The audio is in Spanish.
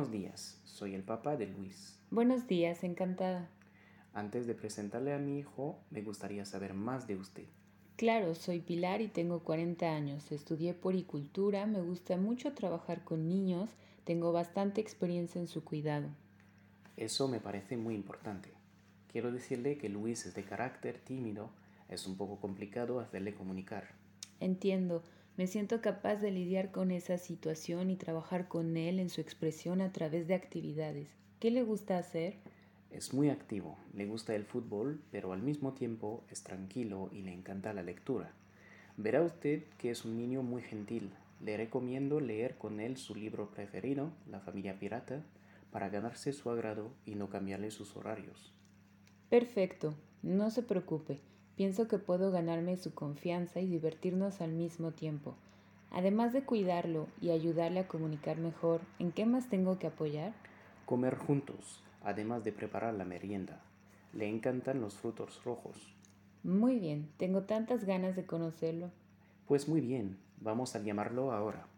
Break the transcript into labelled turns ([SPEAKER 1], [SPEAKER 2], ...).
[SPEAKER 1] Buenos días, soy el papá de Luis.
[SPEAKER 2] Buenos días, encantada.
[SPEAKER 1] Antes de presentarle a mi hijo, me gustaría saber más de usted.
[SPEAKER 2] Claro, soy Pilar y tengo 40 años. Estudié poricultura, me gusta mucho trabajar con niños, tengo bastante experiencia en su cuidado.
[SPEAKER 1] Eso me parece muy importante. Quiero decirle que Luis es de carácter tímido, es un poco complicado hacerle comunicar.
[SPEAKER 2] Entiendo, me siento capaz de lidiar con esa situación y trabajar con él en su expresión a través de actividades. ¿Qué le gusta hacer?
[SPEAKER 1] Es muy activo, le gusta el fútbol, pero al mismo tiempo es tranquilo y le encanta la lectura. Verá usted que es un niño muy gentil. Le recomiendo leer con él su libro preferido, La familia pirata, para ganarse su agrado y no cambiarle sus horarios.
[SPEAKER 2] Perfecto, no se preocupe. Pienso que puedo ganarme su confianza y divertirnos al mismo tiempo. Además de cuidarlo y ayudarle a comunicar mejor, ¿en qué más tengo que apoyar?
[SPEAKER 1] Comer juntos, además de preparar la merienda. Le encantan los frutos rojos.
[SPEAKER 2] Muy bien, tengo tantas ganas de conocerlo.
[SPEAKER 1] Pues muy bien, vamos a llamarlo ahora.